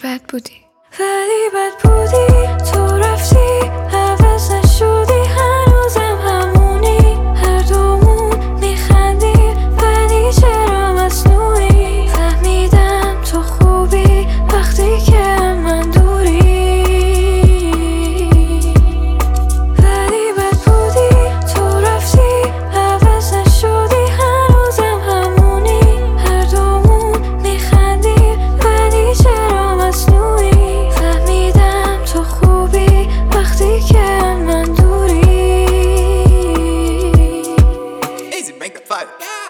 بد بودی، ولی بد بودی. تو رفتی عوض نشدی، هنوزم همونی، هر دومون میخندیم ولی چرا مصنوعی. فهمیدم تو خوبی وقتی که من دوری، ولی بد بودی. تو رفتی عوض نشدی، هنوزم همونی، هر دومون میخندیم ولی چرا مصنوعی. فهمیدم تو خوبی وقتی که من دوری. Easy, make a fight.